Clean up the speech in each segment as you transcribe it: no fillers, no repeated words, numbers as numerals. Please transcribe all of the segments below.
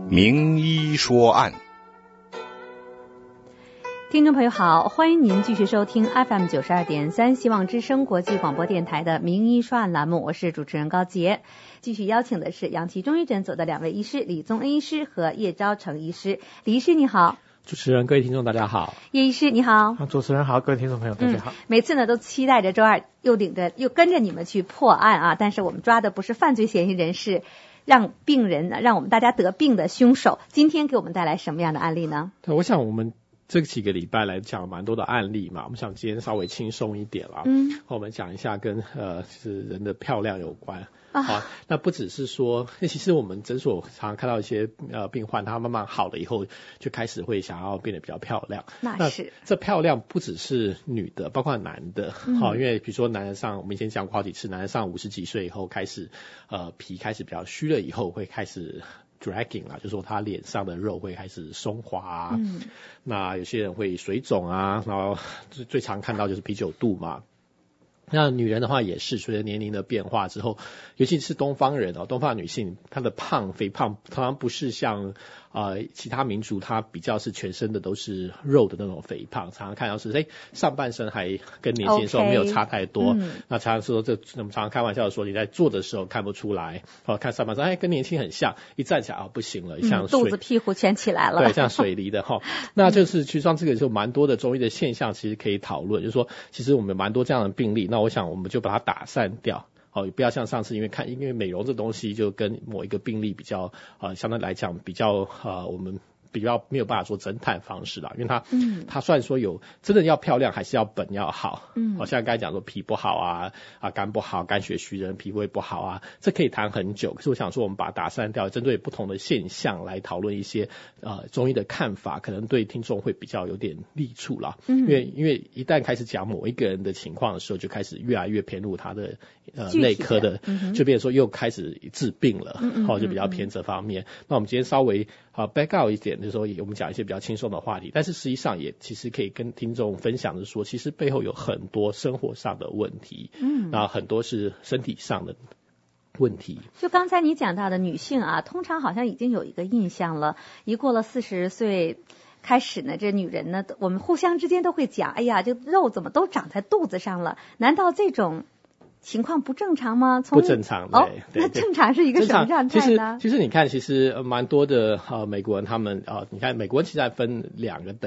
名医说案。 听众朋友好，欢迎您继续收听 FM 92.3希望之声国际广播电台的名医说案栏目，我是主持人高洁。继续邀请的是杨琦中医诊所的两位医师，李宗恩医师和叶昭成医师。李医师你好。 主持人，各位听众大家好。 叶医师你好。 主持人好，各位听众朋友大家好。 每次呢都期待着周二又跟着你们去破案啊，但是我们抓的不是犯罪嫌疑人，是让我们大家得病的凶手。今天给我们带来什么样的案例呢？ 对，我想我们这几个礼拜来讲蛮多的案例嘛，我们想今天稍微轻松一点啦。我们讲一下跟就是人的漂亮有关。好，那不只是说，其实我们诊所常常看到一些病患，他慢慢好了以后，就开始会想要变得比较漂亮。 那是这漂亮不只是女的，包括男的。好，因为比如说男人上，我们以前讲过好几次，男人上50几岁以后开始皮开始比较虚了以后，会开始dragging 啊，就是说他脸上的肉会开始松滑啊。那有些人会水肿啊，然后最常看到就是啤酒肚嘛。那女人的话也是随着年龄的变化之后，尤其是东方人东方女性她的肥胖常常不是像其他民族，她比较是全身的都是肉的那种肥胖，常常看到是上半身还跟年轻的时候没有差太多。那常常说我们常常开玩笑的说，你在坐的时候看不出来，看上半身跟年轻很像，一站起来不行了，像肚子屁股全起来了， 对，像水梨的那就是其实上这个就蛮多的中医的现象，其实可以讨论，就是说其实我们蛮多这样的病例，那我想我们就把它打散掉。不要像上次因为美容这东西就跟某一个病例比较相对来讲比较我们比较没有办法说侦探方式啦，因为它虽然说有真的要漂亮，还是要本要好。像刚才讲说脾不好肝不好，肝血虚人脾胃不好啊，这可以谈很久。可是我想说我们把它打散掉，针对不同的现象来讨论一些中医的看法，可能对听众会比较有点利处啦。因为一旦开始讲某一个人的情况的时候，就开始越来越偏入他的内科的，就变成说又开始治病了。就比较偏这方面。那我们今天稍微back out 一点，就是说我们讲一些比较轻松的话题，但是实际上也其实可以跟听众分享的说，其实背后有很多生活上的问题，然后很多是身体上的问题。 就刚才你讲到的女性通常好像已经有一个印象了，一过了40岁开始呢，这女人呢，我们互相之间都会讲，哎呀，这肉怎么都长在肚子上了？难道这种情况不正常吗？ 不正常的。 那正常是一个什么状态呢？ 其实你看，其实蛮多的美国人他们你看美国人其实在分两个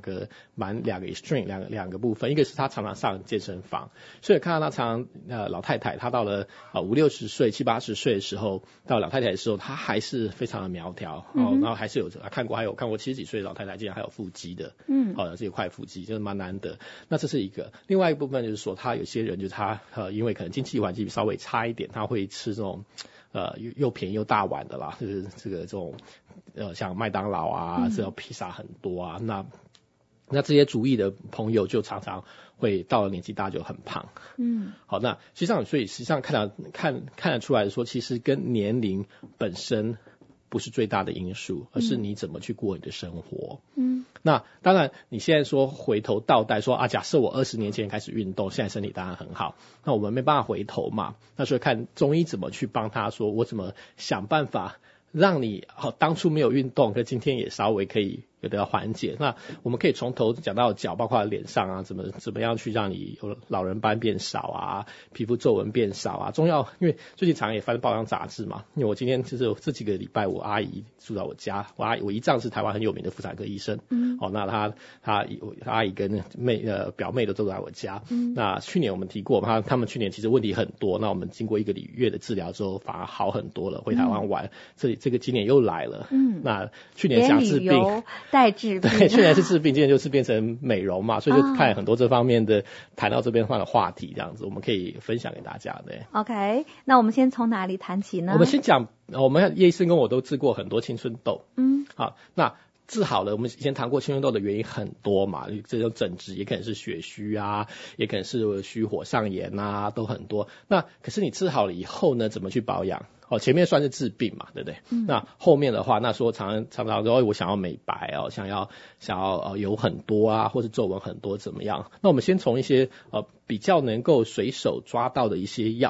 extreme 两个部分，一个是他常常上健身房，所以看到他常常老太太，她到了50-60岁70-80岁的时候，到老太太的时候，她还是非常的苗条然后还是有看过70几岁的老太太竟然还有腹肌的，这一块腹肌就是蛮难得。那这是一个。另外一部分就是说，他有些人就是他因为可能经济环境稍微差一点，他会吃这种又便宜又大碗的啦，就是这种像麦当劳这种披萨很多那这些主义的朋友就常常会到了年纪大就很胖。好，那所以实际上看得出来说，其实跟年龄本身不是最大的因素，而是你怎么去过你的生活。那当然你现在说回头倒带说假设我20年前开始运动，现在身体当然很好，那我们没办法回头嘛，那所以看中医怎么去帮他说，我怎么想办法让你当初没有运动，可今天也稍微可以有的缓解。那我们可以从头讲到脚，包括脸上怎么样去让你有老人斑变少皮肤皱纹变少中药，因为最近常也翻报章杂志嘛，因为我今天就是这几个礼拜我阿姨住在我家，我姨丈是台湾很有名的妇产科医生。那他阿姨跟表妹都住在我家。那去年我们提过他们去年其实问题很多，那我们经过1个月的治疗之后反而好很多了，回台湾玩。这个今年又来了。那去年想治病带治病， 对，去年是治病，今年就是变成美容嘛，所以就看很多这方面的谈到这边的话题，这样子我们可以分享给大家的。 OK， 那我们先从哪里谈起呢？ 我们先讲，我们叶医生跟我都治过很多青春痘。好，那治好了，我们以前谈过青春痘的原因很多嘛，这种疹子也可能是血虚也可能是虚火上炎都很多。那可是你治好了以后呢，怎么去保养？前面算是治病嘛，对不对？那后面的话，那说常常说我想要美白想要油很多或是皱纹很多怎么样？那我们先从一些比较能够随手抓到的一些药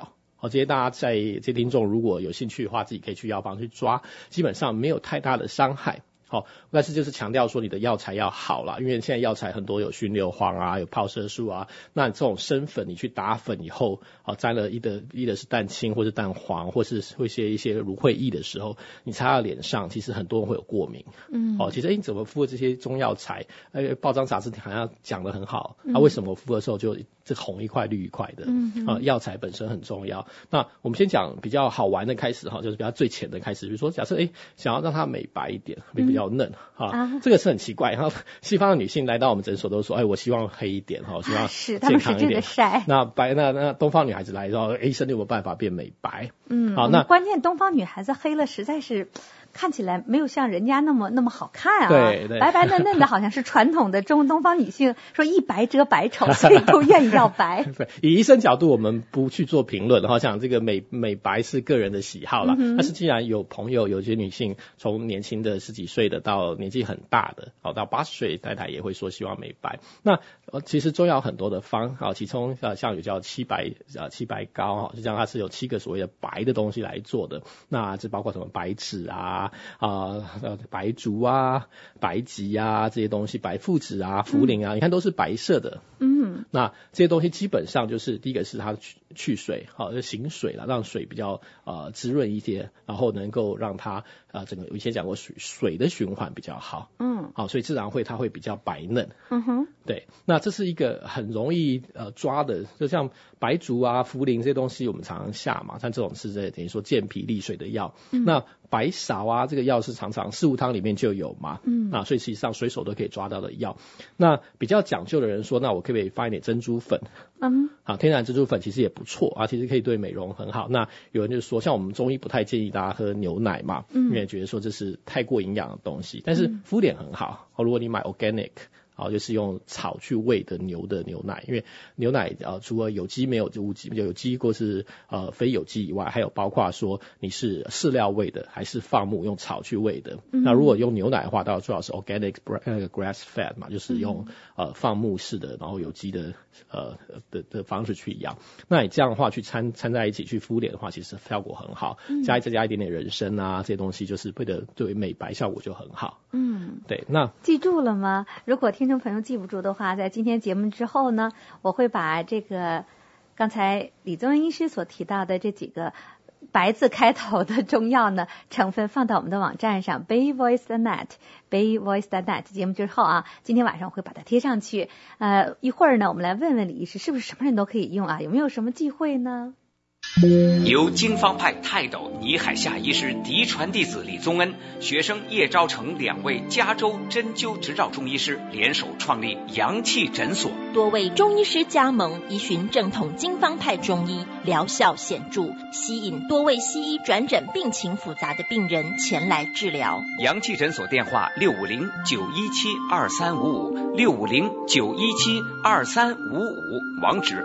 这些大家这些听众如果有兴趣的话，自己可以去药房去抓，基本上没有太大的伤害。但是就是强调说你的药材要好啦，因为现在药材很多有熏硫磺啊，有泡色素啊，那这种生粉你去打粉以后，沾了一的是蛋清或是蛋黄，或是会一些芦荟液的时候，你擦到脸上，其实很多人会有过敏。其实你怎么敷这些中药材？报章杂志好像讲得很好，为什么我敷的时候就这红一块绿一块的？药材本身很重要。那我们先讲比较好玩的开始就是比较最浅的开始，比如说假设想要让它美白一点，比较嫩这个是很奇怪。然后西方的女性来到我们诊所都说，我希望黑一点，希望是他们使劲的晒。 那东方女孩子来说，医生有没有办法变美白？ 好，那关键东方女孩子黑了实在是看起来没有像人家那么好看啊。 对， 白白嫩嫩的，好像是传统的东方女性说一白遮百丑，所以都愿意要白。 以医生角度，我们不去做评论，讲这个美白是个人的喜好啦。但是既然有朋友有些女性从年轻的10几岁的到年纪很大的，到80岁太太也会说希望美白。那其实中药很多的方，其中像有叫七白膏，就这样它是有7个所谓的白的东西来做的。那这包括什么白芷啊、白术啊、白及啊这些东西，白附子啊、茯苓啊，你看都是白色的。那这些东西基本上就是第一个是它去水，就醒水啦，让水比较滋润一些，然后能够让它整个以前讲过水的循环比较好。所以自然它会比较白嫩。对，那这是一个很容易抓的，就像白术啊、茯苓这些东西我们常常下嘛，像这种是等于说健脾利水的药。那白芍啊这个药是常常四物汤里面就有嘛。所以实际上随手都可以抓到的药。那比较讲究的人说，那我可不可以放一点珍珠粉？天然珍珠粉其实也不错啊，其实可以对美容很好。那有人就说，像我们中医不太建议大家喝牛奶嘛，因为觉得说这是太过营养的东西，但是敷脸很好。如果你买 organic，就是用草去喂的牛的牛奶，因为牛奶除了有机没有无机，有机或是非有机以外，还有包括说你是饲料喂的还是放牧用草去喂的。那如果用牛奶的话，当然最好是 organic grass fed 嘛，就是用放牧式的，然后有机的的方式去养。那你这样的话去掺在一起去敷脸的话，其实效果很好。再加一点点人参啊这些东西，就是对美白效果就很好。对，那记住了吗？如果听众朋友记不住的话，在今天节目之后呢，我会把这个刚才李宗仁医师所提到的这几个白字开头的中药呢，成分放到我们的网站上 bayvoice.net 节目之后啊，今天晚上我会把它贴上去。一会儿呢，我们来问问李医师，是不是什么人都可以用啊？有没有什么忌讳呢？ 由经方派泰斗倪海厦医师嫡传弟子李宗恩、学生叶昭成2位加州针灸执照中医师联手创立阳气诊所， 多位中医师加盟，依循正统经方派中医，疗效显著，吸引多位西医转诊病情复杂的病人前来治疗。 阳气诊所电话650-917-2355，650-917-2355，网址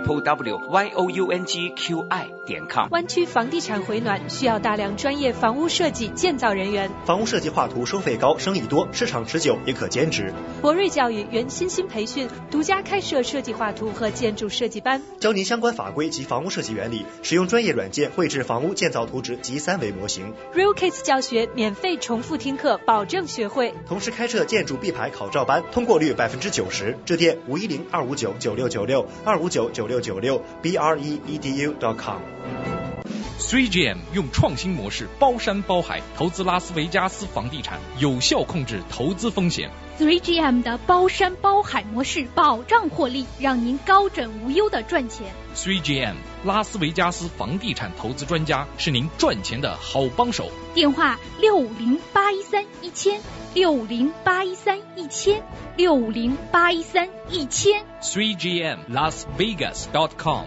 www.youngqi.com。 湾区房地产回暖需要大量专业房屋设计建造人员， 房屋设计画图收费高，生意多，市场持久，也可兼职。 博瑞教育原新兴培训独家开设设计画图和建筑设计班， 教您相关法规及房屋设计原理，使用专业软件绘制房屋建造图纸及3维模型。 Real Case 教学免费重复听课，保证学会。 同时开设建筑必牌考照班，通过率90%。致电510-259-9696 259-9696 3GM 用创新模式包山包海投资拉斯维加斯房地产，有效控制投资风险。 3GM 的包山包海模式保障获利，让您高枕无忧的赚钱。 3GM 拉斯维加斯房地产投资专家，是您赚钱的好帮手。 电话650-813-1000 650-813-1000 650-813-1000 3GMLasVegas.com。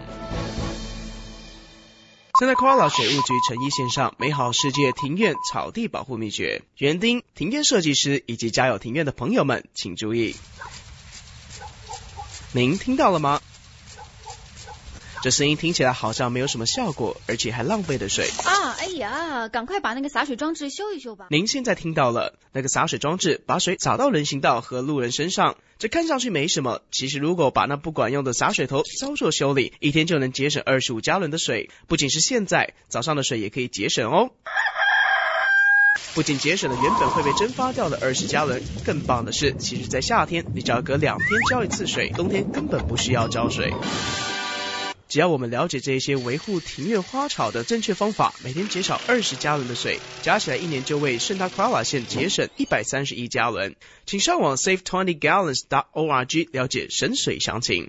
现在 Koala 水务局诚意献上美好世界庭院草地保护秘诀，园丁、庭院设计师以及家有庭院的朋友们请注意，您听到了吗？ 这声音听起来好像没有什么效果，而且还浪费的水啊！哎呀，赶快把那个洒水装置修一修吧。 您现在听到了，那个洒水装置把水洒到人行道和路人身上，这看上去没什么，其实如果把那不管用的洒水头稍作修理，一天就能节省25加仑的水。不仅是现在，早上的水也可以节省哦。不仅节省了原本会被蒸发掉的20加仑，更棒的是，其实在夏天你只要隔2天浇一次水，冬天根本不需要浇水。只要我们了解这些维护庭院花草的正确方法，每天减少20加仑的水，加起来一年就为圣塔克拉拉县节省131加仑。请上网 save20gallons.org 了解省水详情。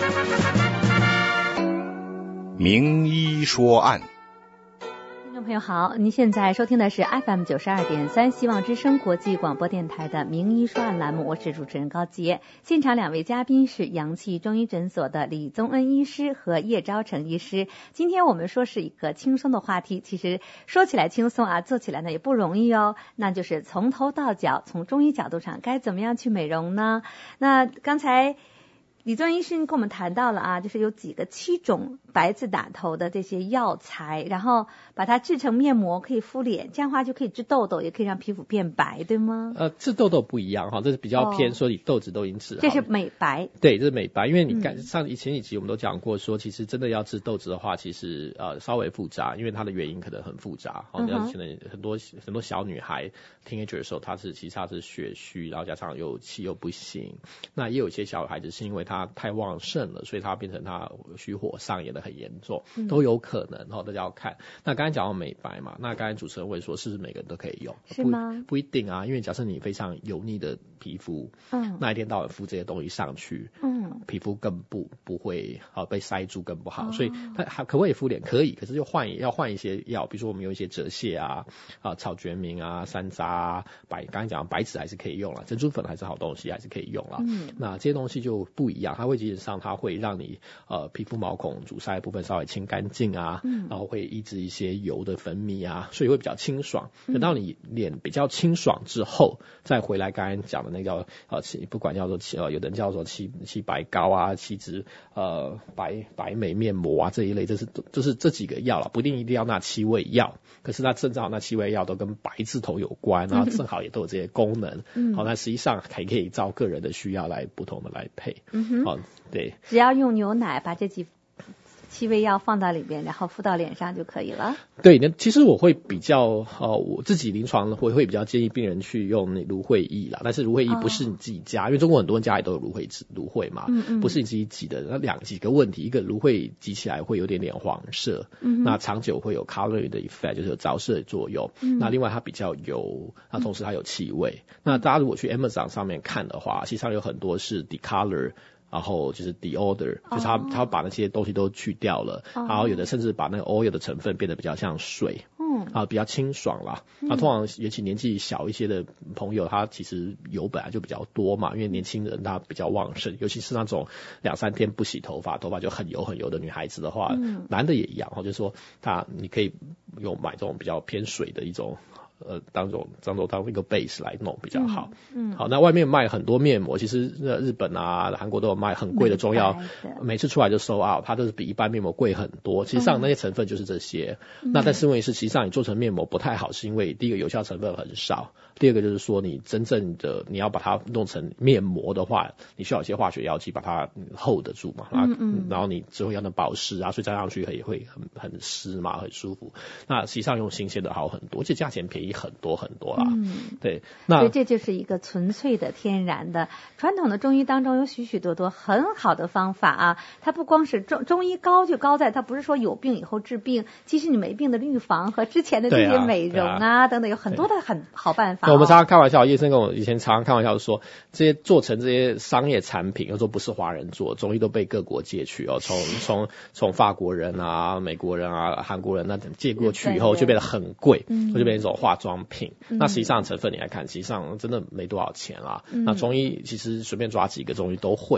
名医说案。 听众朋友好，您现在收听的是 FM 92.3希望之声国际广播电台的名医说案栏目，我是主持人高杰。现场2位嘉宾是阳气中医诊所的李宗恩医师和叶昭成医师。今天我们说是一个轻松的话题，其实说起来轻松啊，做起来呢也不容易哦。那就是从头到脚，从中医角度上该怎么样去美容呢？那刚才李宗医师跟我们谈到了啊，就是有7种白字打头的这些药材，然后把它制成面膜可以敷脸，这样的话就可以治痘痘，也可以让皮肤变白，对吗？ 治痘痘不一样哈，这是比较偏说你痘子都已经治好。 这是美白。对， 这是美白，因为你前几集我们都讲过说，其实真的要治痘子的话，其实稍微复杂，因为它的原因可能很复杂。可能很多小女孩 teenager 的时候，其实她是血虚，然后加上又气又不行。那也有一些小孩子是因为她太旺盛了，所以它变成它虚火上炎的很严重，都有可能大家要看。那刚才讲到美白嘛，那刚才主持人会说是不是每个人都可以用？ 是吗？ 不一定啊，因为假设你非常油腻的皮肤，那一天到晚敷这些东西上去，皮肤更不会被塞住更不好，所以它可不可以敷脸？可以，可是要换一些药，比如说我们有一些折屑草决明山楂刚才讲白芷还是可以用啦，珍珠粉还是好东西，还是可以用啦。那这些东西就不一样，它会基本上它会让你皮肤毛孔阻塞的部分稍微清干净然后会抑制一些油的分泌所以会比较清爽。等到你脸比较清爽之后，再回来刚才讲的那个不管叫做有的人叫做七白膏七支白美面膜这一类，就是这几个药啦，不一定要那7味药，可是它正好那7味药都跟白字头有关，然后正好也都有这些功能。那实际上还可以照个人的需要来不同的来配。对， 只要用牛奶把这7味药放到里边，然后敷到脸上就可以了。 对，其实我会比较我自己临床会比较建议病人去用芦荟液啦，但是芦荟液不是你自己加，因为中国很多人家里都有芦荟嘛，不是你自己挤的。那几个问题，一个芦荟挤起来会有点黄色，那长久会有 coloring 的 effect， 就是有着色的作用。那另外它比较油，那同时它有气味。那大家如果去 Amazon 上面看的话，实际上有很多是 decolor。然后就是 deodor， 就是他把那些东西都去掉了，然后有的甚至把那个 oil 的成分变得比较像水，比较清爽啦。那通常尤其年纪小一些的朋友，他其实油本来就比较多嘛，因为年轻人他比较旺盛，尤其是那种2-3天不洗头发就很油的女孩子的话，男的也一样，就是说你可以买这种比较偏水的一种。当一个 base 来弄比较好。好，那外面卖很多面膜，其实日本韩国都有卖很贵的中药，每次出来就sold out，它都是比一般面膜贵很多。其实上那些成分就是这些。那但是问题是，实际上你做成面膜不太好，是因为第一个有效成分很少，第二个就是说你真正的你要把它弄成面膜的话，你需要有些化学药剂把它 hold 得住嘛。然后你之后要能保湿所以加上去也会很湿嘛，很舒服。那实际上用新鲜的好很多，而且价钱便宜很多很多啦。对， 所以这就是一个纯粹的天然的。传统的中医当中有许许多多很好的方法它不光是中医高就高在它不是说有病以后治病，其实你没病的预防和之前的这些美容等等，有很多的很好办法。 我们常常开玩笑，叶生跟我以前常常开玩笑说，这些做成这些商业产品，有时候不是华人做，中医都被各国借去从法国人美国人韩国人那等借过去以后就变得很贵，就变成一种化妆品。那实际上成分你来看，实际上真的没多少钱那中医其实随便抓几个中医都会。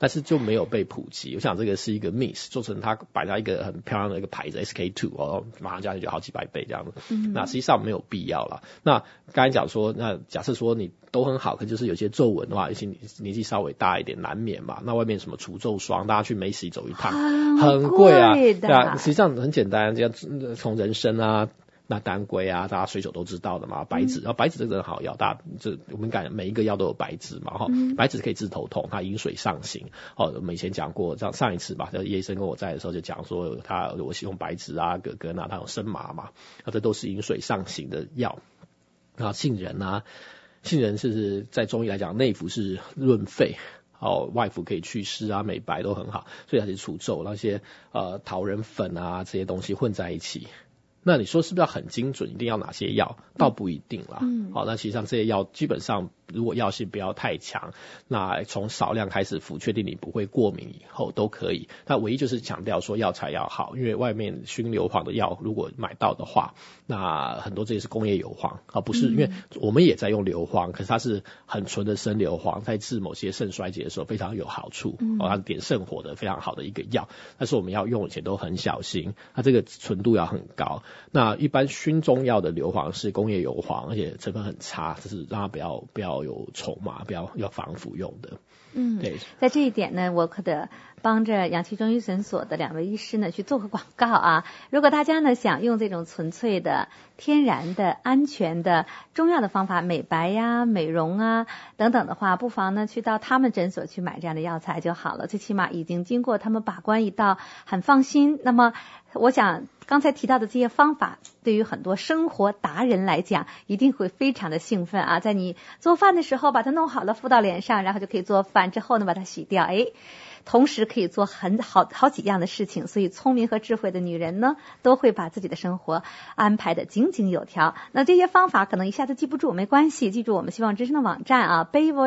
但是就没有被普及。我想这个是一个 miss， 做成它摆在一个很漂亮的一个牌子 SK2 哦，马上加进去好几百倍这样子。那实际上没有必要啦。那刚才讲说，那假设说你都很好，可就是有些皱纹的话，尤其年纪稍微大一点难免嘛。那外面什么除皱霜，大家去美洗走一趟很贵啊，对啊，实际上很简单，这样从人参啊。那当归啊，大家水手都知道的嘛，白芷，然后白芷这个很好药，大家我们讲每一个药都有白芷嘛，白芷可以治头痛，它饮水上行。我们以前讲过，上一次吧，叶医生跟我在的时候就讲说，我使用白芷啊、葛根啊，它有生麻嘛，这都是饮水上行的药。啊，杏仁是在中医来讲，内服是润肺。外服可以祛湿啊、美白都很好，所以它是除皱，那些桃仁粉啊这些东西混在一起。那你说是不是要很精准，一定要哪些药？倒不一定啦。好，那实际上这些药基本上如果药性不要太强，那从少量开始服，确定你不会过敏以后都可以。那唯一就是强调说药材要好，因为外面熏硫磺的药如果买到的话，那很多这些是工业油磺啊，不是，因为我们也在用硫磺，可是它是很纯的生硫磺，在治某些肾衰竭的时候非常有好处。它是点肾火的非常好的一个药，但是我们要用以前都很小心，它这个纯度要很高。那一般熏中药的硫磺是工业油磺，而且成分很差，就是让它不要有筹码，要防腐用的。对， 在这一点呢，我可得帮着氧气中医诊所的2位医师呢去做个广告啊。如果大家呢想用这种纯粹的、天然的、安全的中药的方法美白呀、美容啊等等的话，不妨呢去到他们诊所去买这样的药材就好了，最起码已经经过他们把关一道，很放心。那么我想刚才提到的这些方法，对于很多生活达人来讲一定会非常的兴奋啊。在你做饭的时候把它弄好了敷到脸上，然后就可以做饭，之后呢把它洗掉，同时可以做好几样的事情。所以聪明和智慧的女人呢都会把自己的生活安排的井井有条。那这些方法可能一下子记不住没关系，记住我们希望之声的网站啊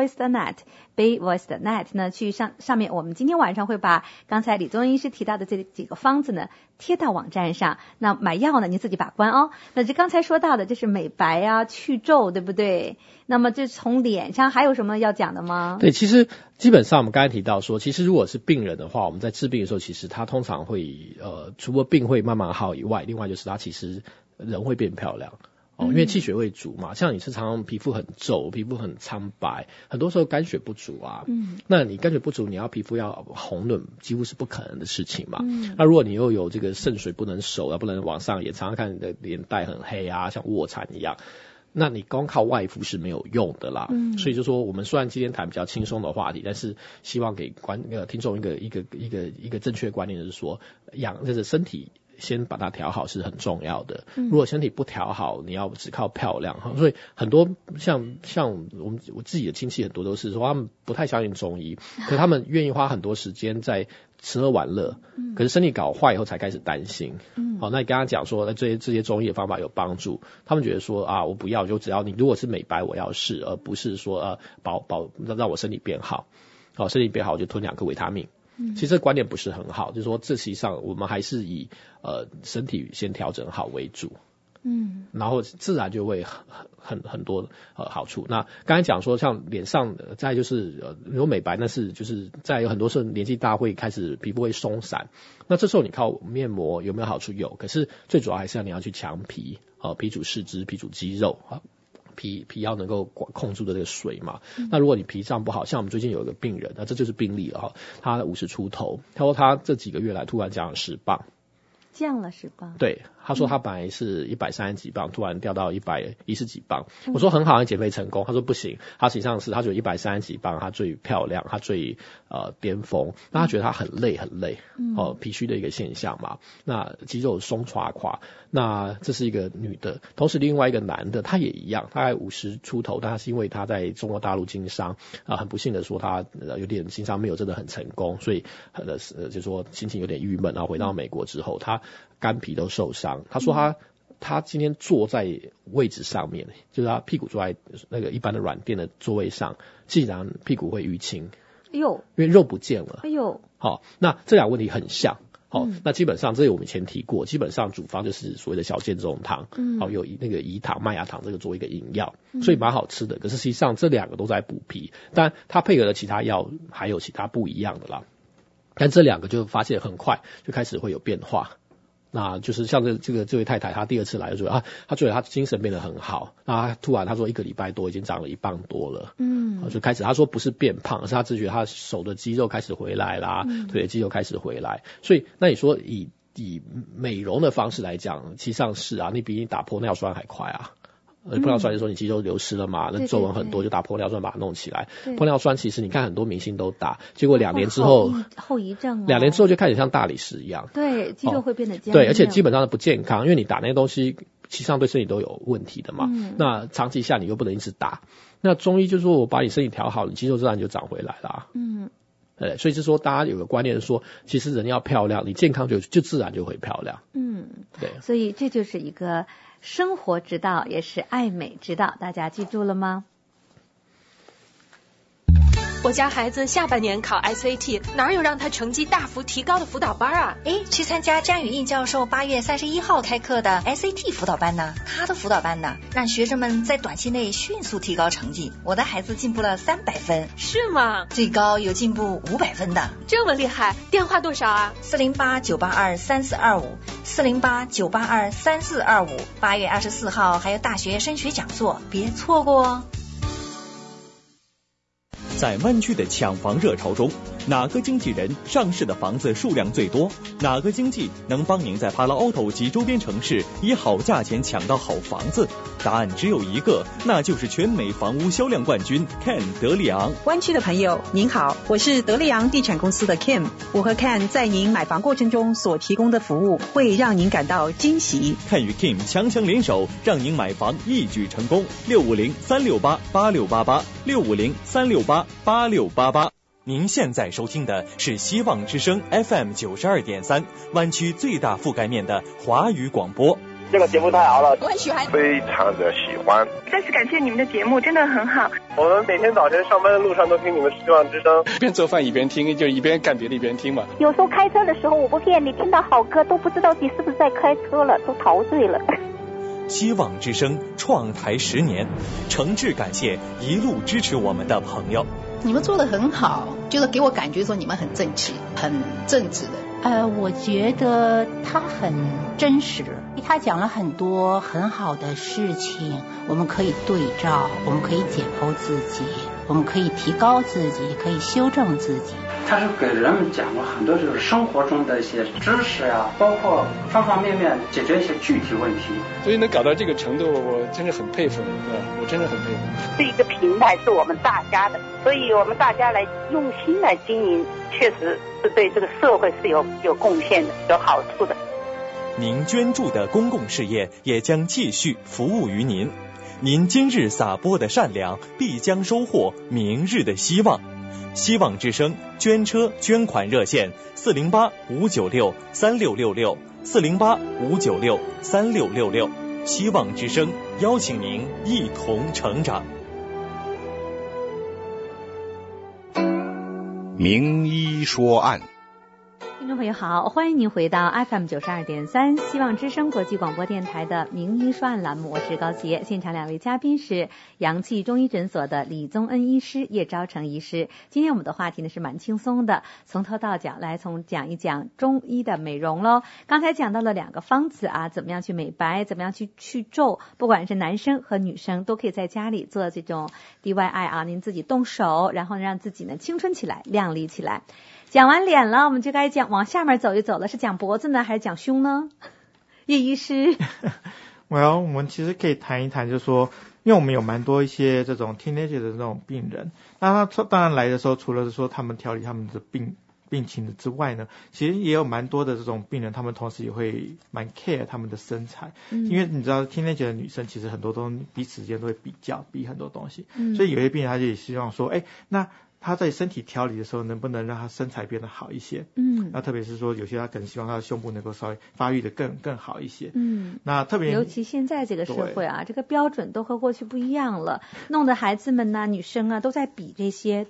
bayvoice.net 呢，去上面我们今天晚上会把刚才李宗医师提到的这几个方子呢贴到网站上。那买药呢您自己把关哦。那这刚才说到的这是美白啊、去皱，对不对？那么这从脸上还有什么要讲的吗？ 对，其实基本上我们刚才提到说，其实如果是病人的话，我们在治病的时候，其实他通常会除了病会慢慢好以外，另外就是他其实人会变漂亮。因为气血为主嘛，像你是常常皮肤很皱、皮肤很苍白，很多时候肝血不足啊。那你肝血不足，你要皮肤要红润，几乎是不可能的事情嘛。那如果你又有这个肾水不能守，不能往上，也常常看你的脸带很黑啊，像卧蚕一样。那你光靠外敷是没有用的啦。所以就说我们虽然今天谈比较轻松的话题，但是希望给听众一个正确观念，就是说就是身体先把它调好是很重要的。如果身体不调好，你要只靠漂亮。所以很多像我自己的亲戚很多都是说他们不太相信中医，可是他们愿意花很多时间在吃喝玩乐，可是身体搞坏以后才开始担心。那你跟他讲说这些中医的方法有帮助，他们觉得说我不要，就只要你如果是美白我要试，而不是说让我身体变好。身体变好我就吞2颗维他命。其实这个观念不是很好，就是说这实际上我们还是以身体先调整好为主。然后自然就会很多好处。那刚才讲说像脸上再就是有美白，那是就是在有很多时候年纪大会开始皮肤会松散，那这时候你靠面膜有没有好处？有，可是最主要还是你要去强皮，皮主四肢，皮主肌肉皮要能够控住的这个水嘛。那如果你脾脏不好，像我们最近有一个病人，那这就是病例了他50出头，他说他这几个月来突然降了10磅。 降了10磅？对， 他说他本来是130几磅，突然掉到110几磅。我说很好，你减肥成功。他说不行，他实际上是他觉得130几磅他最漂亮，他最巅峰。那他觉得他很累，脾虚的一个现象嘛。那肌肉松垮，那这是一个女的。同时另外一个男的他也一样，他50出头，但他是因为他在中国大陆经商很不幸的说他有点经商没有真的很成功，所以就说心情有点郁闷，然后回到美国之后他肝脾都受伤。他说他今天坐在位置上面，就是他屁股坐在那个一般的软垫的座位上，竟然屁股会淤青。因为肉不见了。好，那这两个问题很像。 那基本上这我们以前提过，基本上主方就是所谓的小建中糖，有那个胰糖、麦芽糖这个作为一个饮料，所以蛮好吃的。可是实际上这两个都在补脾，但它配合的其他药还有其他不一样的啦。但这两个就发现很快就开始会有变化。那就是像这位太太，她第二次来就说她觉得她精神变得很好，那突然她说1个礼拜多已经长了1磅多了，就开始她说不是变胖，而是她只觉得她手的肌肉开始回来啦，腿的肌肉开始回来，所以那你说以美容的方式来讲，其实上是啊，你比你打玻尿酸还快啊。玻尿酸就说你肌肉流失了嘛，那皱纹很多就打玻尿酸把它弄起来。玻尿酸其实你看很多明星都打，结果2年之后后遗症 2年之后就开始像大理石一样， 对，肌肉会变得僵硬， 对，而且基本上不健康，因为你打那些东西其实上对身体都有问题的嘛，那长期下你又不能一直打，那中医就说我把你身体调好，你肌肉自然就长回来啦。所以是说大家有个观念说，其实人要漂亮，你健康就自然就会漂亮。对， 所以这就是一个生活之道，也是爱美之道，大家记住了吗？ 我家孩子下半年考 SAT， 哪有让他成绩大幅提高的辅导班啊？ 去参加詹宇印教授8月31号开课的 SAT 辅导班呢。他的辅导班呢，让学生们在短期内迅速提高成绩。我的孩子进步了300分。 是吗？ 最高有进步500分的。 这么厉害，电话多少啊 ？408-982-3425 408-982-3425 8月24号还有大学升学讲座，别错过哦。 在湾区的抢房热潮中，哪个经纪人上市的房子数量最多？哪个经纪能帮您在帕劳奥头及周边城市以好价钱抢到好房子？答案只有一个，那就是全美房屋销量冠军 Ken 德利昂。 湾区的朋友您好，我是德利昂地产公司的 Kim。 我和 Ken 在您买房过程中所提供的服务会让您感到惊喜。 Ken 与 Kim 强强联手，让您买房一举成功。650-368-8688 650-368-8688。您现在收听的是希望之声 FM 92.3，湾区最大覆盖面的华语广播。 这个节目太好了， 我很喜欢， 非常的喜欢。 再次感谢你们的节目，真的很好。 我们每天早晨上班的路上都听你们希望之声， 一边做饭一边听，就一边干别的一边听嘛。 有时候开车的时候，我不骗你，听到好歌都不知道你是不是在开车了，都陶醉了。 希望之声创台10年，诚挚感谢一路支持我们的朋友。 你们做得很好，就是给我感觉说你们很正气、很正直的。 我觉得他很真实，他讲了很多很好的事情，我们可以对照，我们可以解剖自己，我们可以提高自己，可以修正自己。 他是给人们讲了很多就是生活中的一些知识啊，包括方方面面解决一些具体问题。 所以能搞到这个程度，我真是很佩服，我真的很佩服。 这个平台是我们大家的，所以我们大家来用心来经营，确实是对这个社会是有贡献的，有好处的。 您捐助的公共事业也将继续服务于您。您今日撒播的善良，必将收获明日的希望。希望之声捐车捐款热线408-596-3666 408-596-3666。希望之声邀请您一同成长。 名医说案。 听众朋友好，欢迎您回到 FM 92.3希望之声国际广播电台的名医说案栏目，我是高杰。现场2位嘉宾是阳气中医诊所的李宗恩医师、叶昭成医师。今天我们的话题呢是蛮轻松的，从头到脚来讲一讲中医的美容咯。刚才讲到了2个方子啊，怎么样去美白，怎么样去皱，不管是男生和女生都可以在家里做这种 DIY 啊，您自己动手，然后让自己呢青春起来，靓丽起来。讲完脸了，我们就该往下面走一走了，是讲脖子呢还是讲胸呢？叶医师我们其实可以谈一谈，就是说因为我们有蛮多一些这种 teenager 的这种病人，那他当然来的时候，除了说他们调理他们的病情的之外呢，其实也有蛮多的这种病人，他们同时也会蛮 care 他们的身材，因为你知道 teenager 的女生其实很多都彼此之间都会比很多东西，所以有些病人他就也希望说，那他在身体调理的时候能不能让他身材变得好一些，那特别是说有些他可能希望他的胸部能够稍微发育的更好一些，那特别尤其现在这个社会啊，这个标准都和过去不一样了，弄得孩子们呢、女生啊都在比这些，对，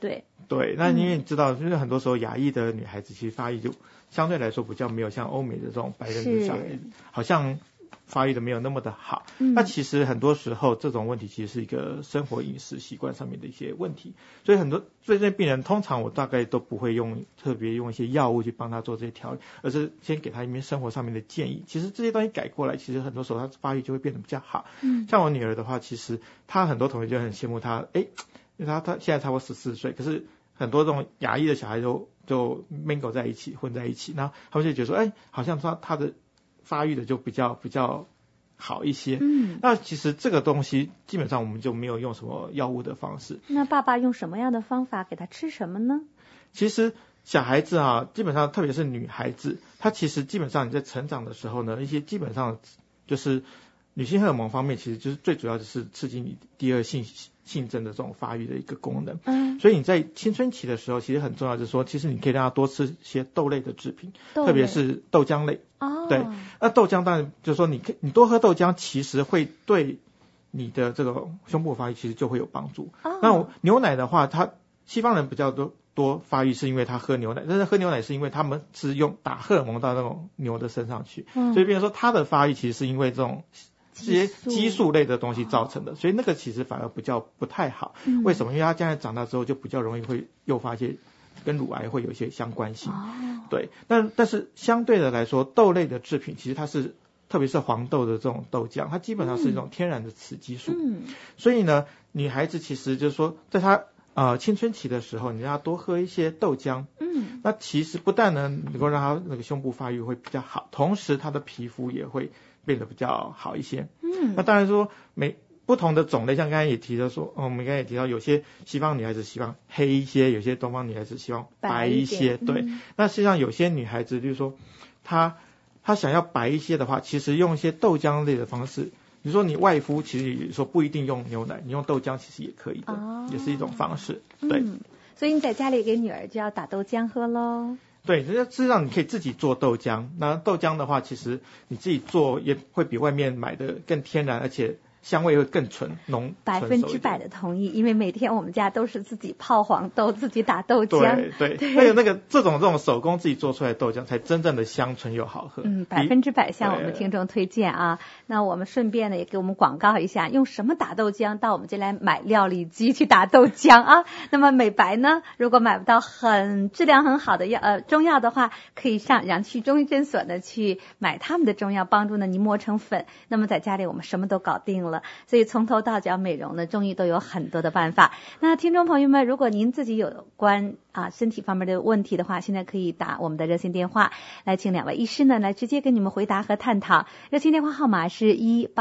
对，那因为你知道，就是很多时候亚裔的女孩子其实发育就相对来说比较没有像欧美的这种白人的小孩子，好像发育的没有那么的好。那其实很多时候这种问题其实是一个生活饮食习惯上面的一些问题，所以这些病人通常我大概都不会特别用一些药物去帮他做这些调理，而是先给他一些生活上面的建议。其实这些东西改过来，其实很多时候他发育就会变得比较好。像我女儿的话，其实她很多同学就很羡慕她，因为她现在差不多14岁，可是很多这种亚裔的小孩就 mingle 在一起，混在一起，然后他们就觉得说，好像他的发育的就比较好一些。那其实这个东西基本上我们就没有用什么药物的方式。 那爸爸用什么样的方法给他吃什么呢？其实小孩子啊，基本上特别是女孩子，她其实基本上你在成长的时候呢，一些基本上就是女性荷尔蒙方面，其实就是最主要就是刺激你第二性征的这种发育的一个功能。所以你在青春期的时候，其实很重要就是说，其实你可以让她多吃一些豆类的制品，特别是豆浆类。对，那豆浆当然就是说你多喝豆浆，其实会对你的这个胸部发育其实就会有帮助。那牛奶的话，西方人比较多发育是因为他喝牛奶，但是喝牛奶是因为他们是用打荷尔蒙到那种牛的身上去，所以变成说他的发育其实是因为这些激素类的东西造成的，所以那个其实反而不太好。为什么？因为他将来长大之后就比较容易会诱发一些跟乳癌会有一些相关性。对，但是相对的来说，豆类的制品其实它是特别是黄豆的这种豆浆，它基本上是一种天然的雌激素。所以呢，女孩子其实就是说在她青春期的时候，你让她多喝一些豆浆。那其实不但能够让她那个胸部发育会比较好，同时她的皮肤也会变得比较好一些。那当然说不同的种类，像刚才也提到说，我们刚才也提到有些西方女孩子希望黑一些，有些东方女孩子希望白一些。对，那实际上有些女孩子就是说她想要白一些的话，其实用一些豆浆类的方式，比如说你外敷，其实有时候不一定用牛奶，你用豆浆其实也可以的，也是一种方式。对， 所以你在家里给女儿就要打豆浆喝咯。 对，事实上你可以自己做豆浆。那豆浆的话，其实你自己做也会比外面买的更天然，而且香味会更浓 ，100%的同意，因为每天我们家都是自己泡黄豆，自己打豆浆。 对，那个这种手工自己做出来的豆浆才真正的香醇又好喝。 100%向我们听众推荐啊。那我们顺便呢也给我们广告一下，用什么打豆浆？到我们这来买料理机去打豆浆啊。那么美白呢，如果买不到质量很好的中药的话，可以上阳气中医诊所呢去买他们的中药，帮助呢你磨成粉。那么在家里我们什么都搞定了。所以从头到脚美容呢，中医都有很多的办法。那听众朋友们，如果您自己有关身体方面的问题的话，现在可以打我们的热线电话，来请2位医师呢来直接跟你们回答和探讨。热线电话号码是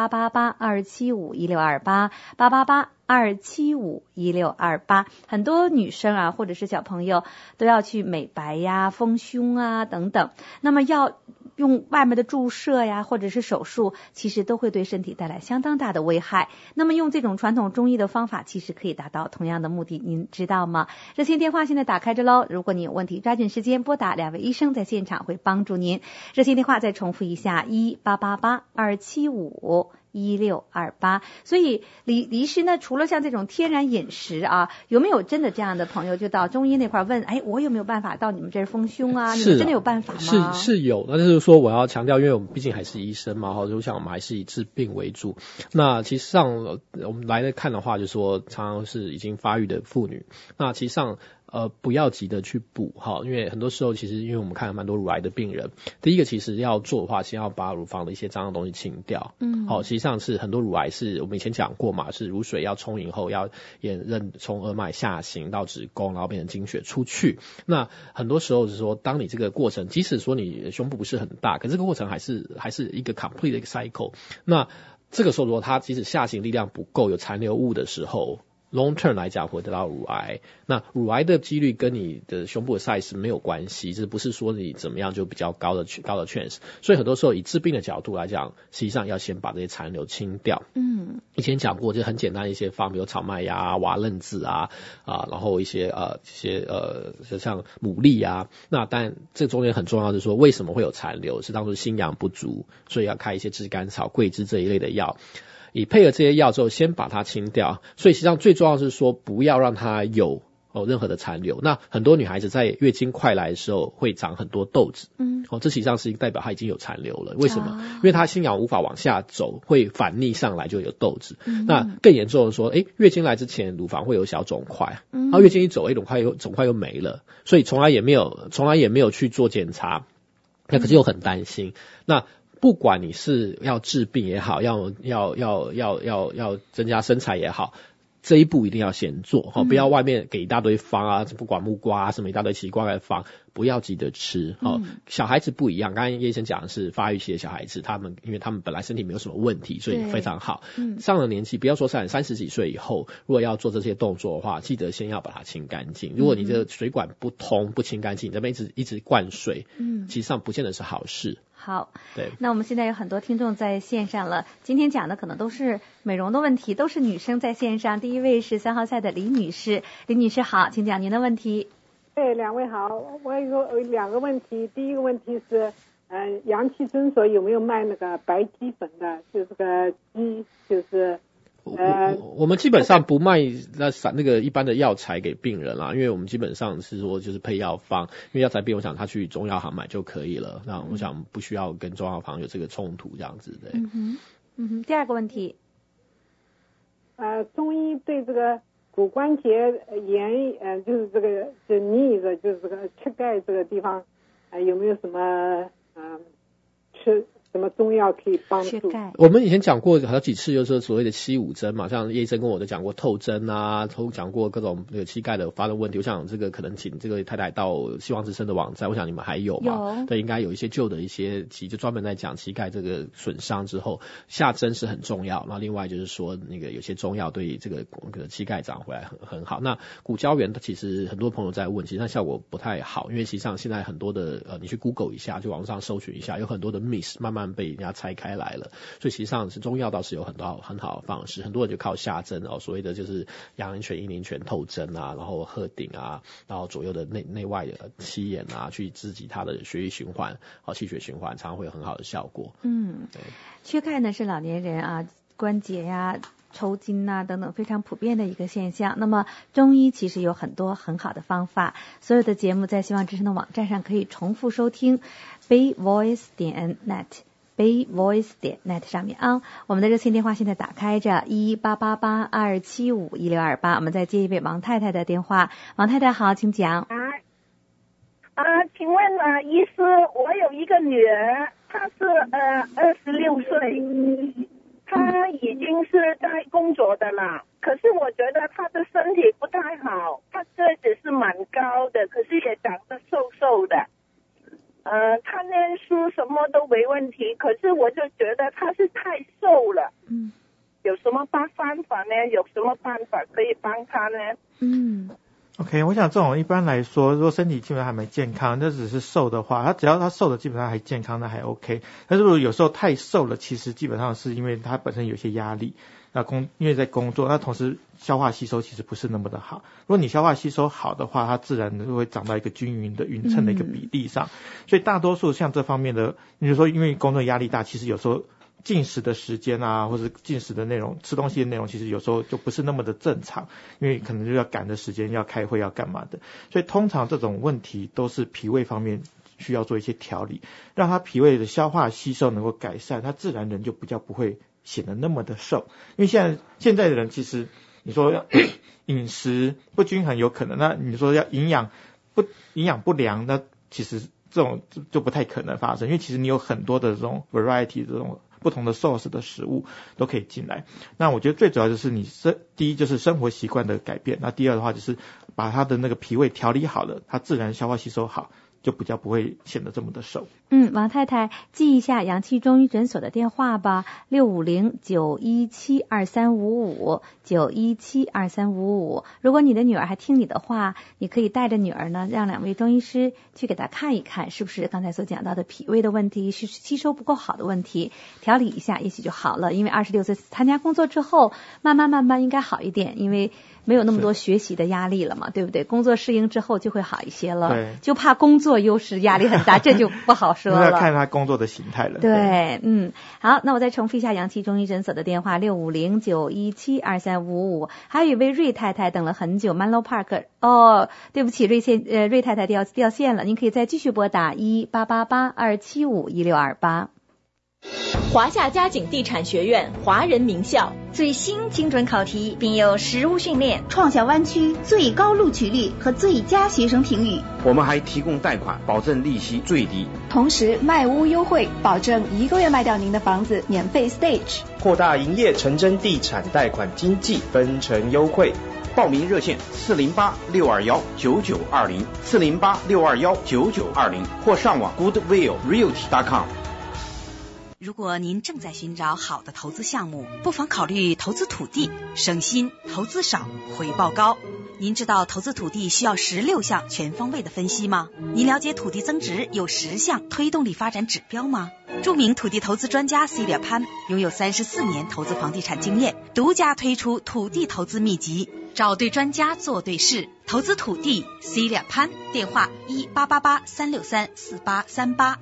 18882751628 888-275-1628。很多女生或者是小朋友都要去美白呀、丰胸等等，那么要用外面的注射或者是手术，其实都会对身体带来相当大的危害。那么用这种传统中医的方法，其实可以达到同样的目的，您知道吗？热线电话现在打开着咯，如果你有问题，抓紧时间拨打，2位医生在现场会帮助您。热线电话再重复一下18882751628。所以李医师呢，除了像这种天然饮食有没有真的这样的朋友就到中医那块问，我有没有办法到你们这儿丰胸啊？你们真的有办法吗？ 是有，但是说我要强调，因为我们毕竟还是医生嘛，就像我们还是以治病为主。那其实上我们来看的话，就是说常常是已经发育的妇女，那其实上不要急着去补因为很多时候其实因为我们看了蛮多乳癌的病人，第一个其实要做的话，先要把乳房的一些脏的东西清掉。实际上是很多乳癌是我们以前讲过嘛，是乳水要冲饮后要从耳脉下行到子宫，然后变成经血出去。那很多时候是说，当你这个过程，即使说你胸部不是很大，可是这个过程还是一个 complete 的一个 cycle。那这个时候如果它即使下行力量不够，有残留物的时候，long term 来讲会得到乳癌。那乳癌的几率跟你的胸部的 size 没有关系，这不是说你怎么样就比较高的 chance。所以很多时候以治病的角度来讲，实际上要先把这些残留清掉。以前讲过，就很简单的一些方，比如炒麦芽、瓦楞子然后一些像牡蛎那但这中间很重要的是说，为什么会有残留？是当初锌阳不足，所以要开一些炙甘草、桂枝这一类的药。以配合这些药之后，先把它清掉。所以实际上最重要的是说，不要让它有任何的残留。那很多女孩子在月经快来的时候会长很多痘子，这实际上是代表她已经有残留了。为什么？因为她心阳无法往下走，会反逆上来就有痘子。那更严重的说，月经来之前乳房会有小肿块，然后月经一走，肿块又没了，所以从来也没有去做检查，那可是又很担心。那不管你是要治病也好，要增加身材也好，这一步一定要先做，不要外面给一大堆方啊，不管木瓜什么一大堆奇怪的方，不要急着吃。小孩子不一样，刚刚叶医生讲的是发育期的小孩子，因为他们本来身体没有什么问题，所以非常好。上了年纪，不要说30几岁以后，如果要做这些动作的话，记得先要把它清干净。如果你的水管不通不清干净，你这边一直灌水，其实上不见得是好事。 好， 对， 那我们现在有很多听众在线上了，今天讲的可能都是美容的问题，都是女生在线上。第一位是3号赛的李女士，李女士好，请讲您的问题。 两位好，我有2个问题。第一个问题是，阳气诊所有没有卖那个白鸡粉的？就是个鸡，就是我们基本上不卖那个一般的药材给病人啦，因为我们基本上是说就是配药方，因为药材病我想他去中药行买就可以了，那我想不需要跟中药行有这个冲突这样子的。 第二个问题， 中医对这个骨关节炎，就是这个就逆着就是这个膝盖这个地方，有没有什么吃什么中药可以帮助？ 我们以前讲过好几次，就是所谓的7-5针嘛，像叶医生跟我都讲过透针啊，都讲过各种那个膝盖的发生问题。我想这个可能请这个太太到希望之声的网站，我想你们还有嘛？对，应该有一些旧的一些集，就专门在讲膝盖这个损伤之后下针是很重要。那另外就是说那个有些中药对这个膝盖长回来很好。那骨胶原其实很多朋友在问，其实它效果不太好，因为实际上现在很多的你去 Google 一下，就网络上搜寻一下，有很多的 myth 慢慢被人家拆开来了，所以实际上是中药倒是有很好的方式，很多人就靠下针所谓的就是阳陵泉、阴陵泉透针啊，然后鹤顶啊，然后左右的内外的七眼啊，去刺激它的血液循环，气血循环，常常会有很好的效果。 缺钙呢是老年人啊关节呀抽筋啊等等非常普遍的一个现象。那么中医其实有很多很好的方法，所有的节目在希望之声的网站上可以重复收听 bayvoice.net。bayvoice.net 上面啊，我们的热线电话现在打开着18882751628，我们再接一位王太太的电话。王太太好，请讲。 请问医师，我有一个女儿，她是26岁，她已经是在工作的了，可是我觉得她的身体不太好，她个子是蛮高的，可是也长得瘦瘦的。他念书什么都没问题，可是我就觉得他是太瘦了。有什么方法呢？有什么办法可以帮他呢 ？OK， 我想这种一般来说，如果身体基本上还没健康，那只是瘦的话，只要他瘦的基本上还健康，那还 OK。但是如果有时候太瘦了，其实基本上是因为他本身有些压力。因为在工作，那同时消化吸收其实不是那么的好。如果你消化吸收好的话，它自然就会长到一个均匀的匀称的一个比例上。所以大多数像这方面的，你就说因为工作压力大，其实有时候进食的时间啊，或者进食的内容、吃东西的内容，其实有时候就不是那么的正常，因为可能就要赶的时间，要开会，要干嘛的。所以通常这种问题都是脾胃方面需要做一些调理，让它脾胃的消化吸收能够改善，它自然人就比较不会显得那么的瘦。因为现在的人其实你说饮食不均衡有可能，那你说要营养不良，那其实这种就不太可能发生，因为其实你有很多的这种 variety 这种不同的 source 的食物都可以进来。那我觉得最主要就是第一就是生活习惯的改变，那第二的话就是把他的那个脾胃调理好了，他自然消化吸收好，就比较不会显得这么的瘦。 王太太记一下阳气中医诊所的电话吧，650-917-2355 917-2355。如果你的女儿还听你的话，你可以带着女儿呢，让2位中医师去给她看一看，是不是刚才所讲到的脾胃的问题，是吸收不够好的问题，调理一下也许就好了。因为26岁参加工作之后，慢慢应该好一点，因为没有那么多学习的压力了嘛，对不对？工作适应之后就会好一些了。对，就怕工作作优势压力很大，这就不好说了。 要看他工作的形态了。 对，好，那我再重复一下杨琦中医诊所的电话650-917-2355。还有一位瑞太太等了很久 ，Menlo Park， 对不起，瑞太太掉线了，您可以再继续拨打18882751628。 华夏嘉景地产学院华人名校， 最新精准考题，并有实务训练， 创下湾区最高录取率和最佳学生评语。 我们还提供贷款，保证利息最低， 同时卖屋优惠，保证1个月卖掉您的房子，免费 stage， 扩大营业成真地产贷款经纪分成优惠。 报名热线408-621-9920，408-621-9920，或上网 goodwillrealty.com。 如果您正在寻找好的投资项目，不妨考虑投资土地，省心，投资少，回报高。您知道投资土地需要16项全方位的分析吗？您了解土地增值有10项推动力发展指标吗？著名土地投资专家 Celia Pan 拥有34年投资房地产经验，独家推出土地投资秘籍，找对专家做对事，投资土地 Celia Pan， 电话18883634838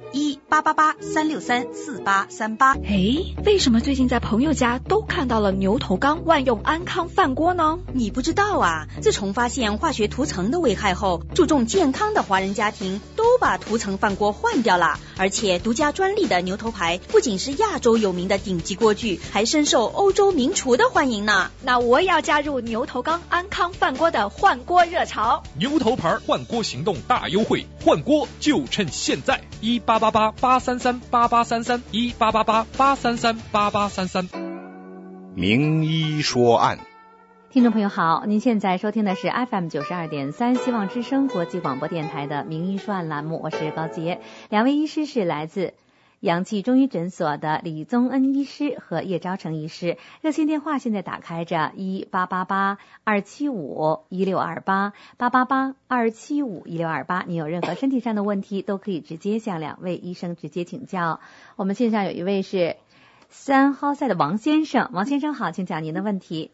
18883634838。 为什么最近在朋友家都看到了牛头钢万用安康饭锅呢？ 你不知道啊，自从发现化学涂层的危害后，注重健康的华人家庭都把涂层饭锅换掉了。而且独家专利的牛头牌不仅是亚洲有名的顶级锅具，还深受欧洲名厨的欢迎呢。 那我也要加入牛头钢安康饭锅的换锅热潮。 牛头牌换锅行动大优惠，换锅就趁现在！1888-833-8833 1888-833-8833。 名医说案。 听众朋友好，您现在收听的是 FM 92.3希望之声国际广播电台的名医说案栏目，我是高洁。两位医师是来自阳气中医诊所的李宗恩医师和叶昭成医师。热线电话现在打开着18882751628 88882751628，你有任何身体上的问题都可以直接向两位医生直接请教。我们线上有一位是3号赛的王先生，王先生好，请讲您的问题。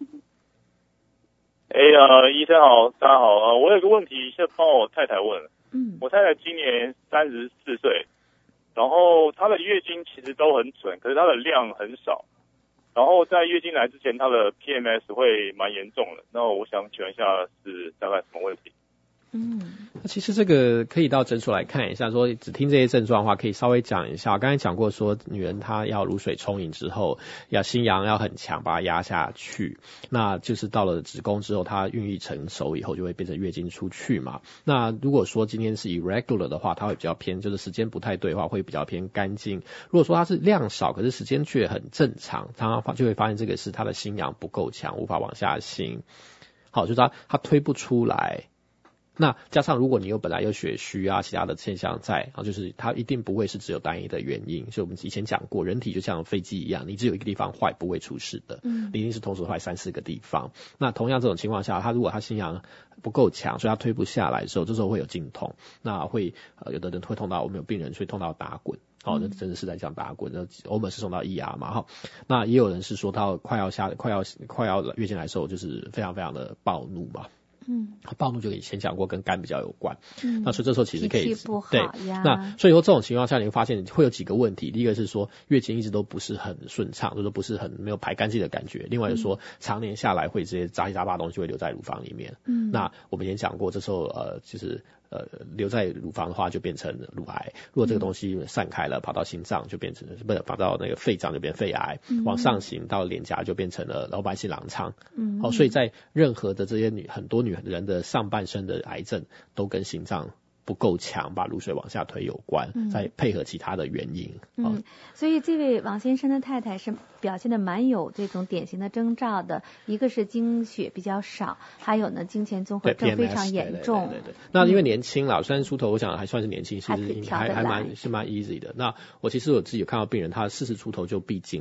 医生好，大家好，我有个问题先帮我太太问。我太太今年34岁，然后她的月经其实都很准，可是她的量很少，然后在月经来之前她的 PMS 会蛮严重的，那我想请问一下是大概什么问题？ 其实这个可以到诊所来看一下，说只听这些症状的话可以稍微讲一下。我刚才讲过说女人她要乳水充盈之后，要心阳要很强，把它压下去，那就是到了子宫之后她孕育成熟以后就会变成月经出去嘛。那如果说今天是 irregular 的话，它会比较偏，就是时间不太对的话会比较偏干净。如果说它是量少可是时间却很正常，她就会发现这个是她的心阳不够强，无法往下行。好，就是她推不出来。那加上如果你有本来有血虚啊其他的现象在，就是它一定不会是只有单一的原因。所以我们以前讲过，人体就像飞机一样，你只有一个地方坏不会出事的，你一定是同时坏3-4个地方。那同样这种情况下，如果他心阳不够强，所以他推不下来的时候，这时候会有经痛，那会有的人会痛到，我们有病人会痛到打滚。那真的是在讲打滚，那我们是送到ER嘛，那也有人是说他快要月经来的时候，就是非常非常的暴怒嘛。暴怒就以前讲过跟肝比较有关，那所以这时候其实可以对，那所以说这种情况下你会发现会有几个问题。第一个是说月经一直都不是很顺畅，就是不是很没有排干净的感觉。另外就是说常年下来会这些杂七杂八的东西会留在乳房里面。那我们以前讲过，这时候就是留在乳房的话就变成乳癌，如果这个东西散开了跑到心脏就变成跑到那个肺脏就变肺癌，往上行到脸颊就变成了老百姓狼疮。所以在任何的这些很多女人的上半身的癌症都跟心脏不够强把乳水往下推有关，再配合其他的原因。 所以这位王先生的太太是表现的蛮有这种典型的征兆的，一个是经血比较少，还有呢经前综合症非常严重。 对，那因为年轻了，30出头，我想还算是年轻，其实还蛮 easy 的。那我其实我自己有看到病人，他40出头就闭经了。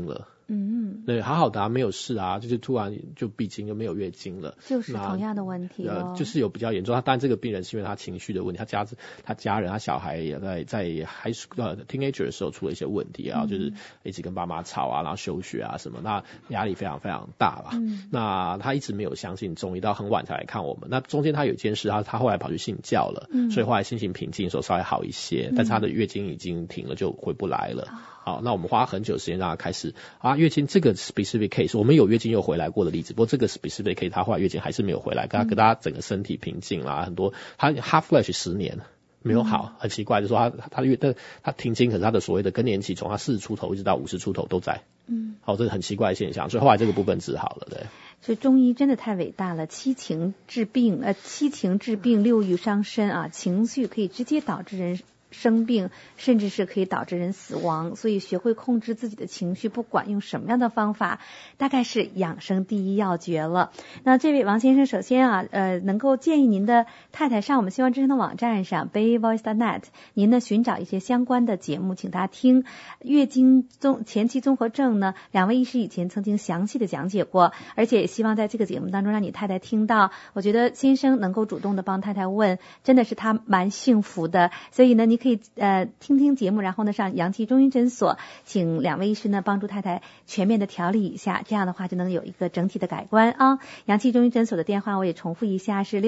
对，好好的啊，没有事啊，就是突然就闭经就没有月经了， 就是同样的问题就是有比较严重。当然这个病人是因为他情绪的问题，他家人他小孩也在teenager 的时候出了一些问题啊，就是一直跟爸妈吵啊，然后休学啊什么，那压力非常非常大吧。那他一直没有相信中医，到很晚才来看我们。那中间他有一件事，他后来跑去信教了，所以后来心情平静的时候稍微好一些，但是他的月经已经停了，就回不来了。好，那我们花很久时间让他开始月经这个 specific case， 我们有月经又回来过的例子，不过这个 specific case 他后来月经还是没有回来，跟他整个身体平静啦，很多他 half flash 10年没有好，很奇怪，就是说他停经，可是他的所谓的更年期从他40出头一直到50出头都在，这是很奇怪的现象，所以后来这个部分治好了，对。 所以中医真的太伟大了，七情治病，六欲伤身啊，情绪可以直接导致人生病，甚至是可以导致人死亡，所以学会控制自己的情绪，不管用什么样的方法，大概是养生第一要诀了。那这位王先生，首先能够建议您的太太上我们希望之声的网站上 bayvoice.net， 您呢寻找一些相关的节目，请他听月经前期综合症呢，两位医师以前曾经详细的讲解过，而且也希望在这个节目当中让你太太听到。我觉得先生能够主动的帮太太问，真的是他蛮幸福的。所以呢，你可以听听节目，然后呢上阳气中医诊所，请两位医师呢帮助太太全面的调理一下，这样的话就能有一个整体的改观啊。阳气中医诊所的电话我也重复一下，是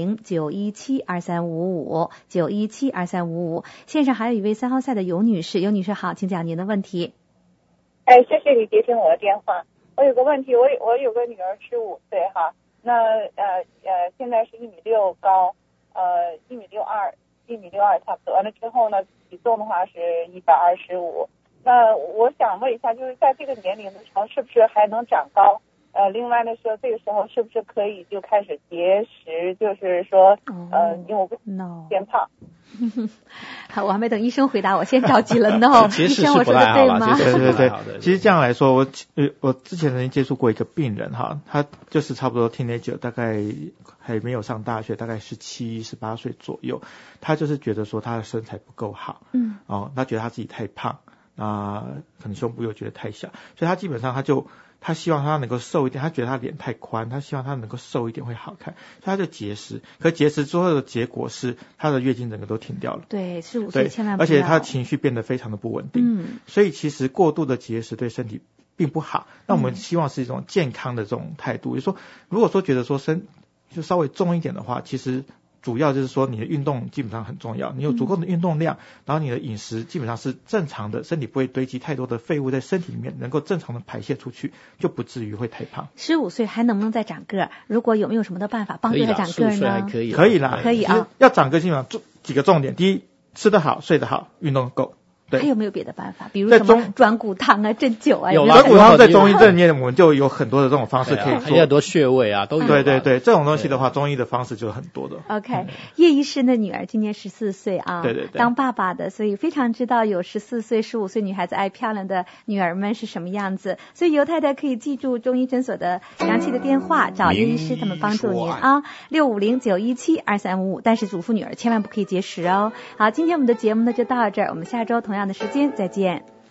650-917-2355，917-2355。线上还有一位3号赛的尤女士，尤女士好，请讲您的问题。 谢谢你接听我的电话。我有个问题，我有个女儿15岁哈，那现在是1.6米高，1.62米差不多。完了之后呢，体重的话是125。那我想问一下，就是在这个年龄的时候，是不是还能长高？另外的时候，这个时候是不是可以就开始节食？就是说，因为我不偏胖。 好，我还没等医生回答，我先着急了。No， 医生，我说的对吗？ 对，其实这样来说，我之前曾经接触过一个病人哈，他就是差不多 teenager， 大概还没有上大学，大概17、18岁左右，他就是觉得说他的身材不够好，他觉得他自己太胖，可能胸部又觉得太小，所以他基本上他希望他能够瘦一点，他觉得他脸太宽，他希望他能够瘦一点会好看，所以他就节食。可节食之后的结果是他的月经整个都停掉了。 对，15岁千万不要。 而且他情绪变得非常的不稳定。所以其实过度的节食对身体并不好。那我们希望是一种健康的这种态度，就是说，如果说觉得说就稍微重一点的话，其实主要就是说你的运动基本上很重要，你有足够的运动量，然后你的饮食基本上是正常的，身体不会堆积太多的废物在身体里面，能够正常的排泄出去，就不至于会太胖。 15岁还能不能再长个？如果有没有什么的办法帮助他长个呢？ 可以啦， 可以啊。 要长个基本上几个重点，第一，吃得好，睡得好，运动够。 还有没有别的办法？比如什么转骨汤啊、针灸啊？ 转骨汤在中医这里面，我们就有很多的这种方式可以做， 还有很多穴位啊，都有。 对，这种东西的话，中医的方式就很多的。 OK， 叶医师的女儿今年14岁啊， 对， 当爸爸的，所以非常知道有14岁、15岁女孩子爱漂亮的女儿们是什么样子。所以尤太太可以记住中医诊所的阳气的电话，找叶医师他们帮助您啊，650-917-2355。但是嘱咐女儿千万不可以节食哦。好，今天我们的节目呢就到这儿，我们下周同样的时间再见。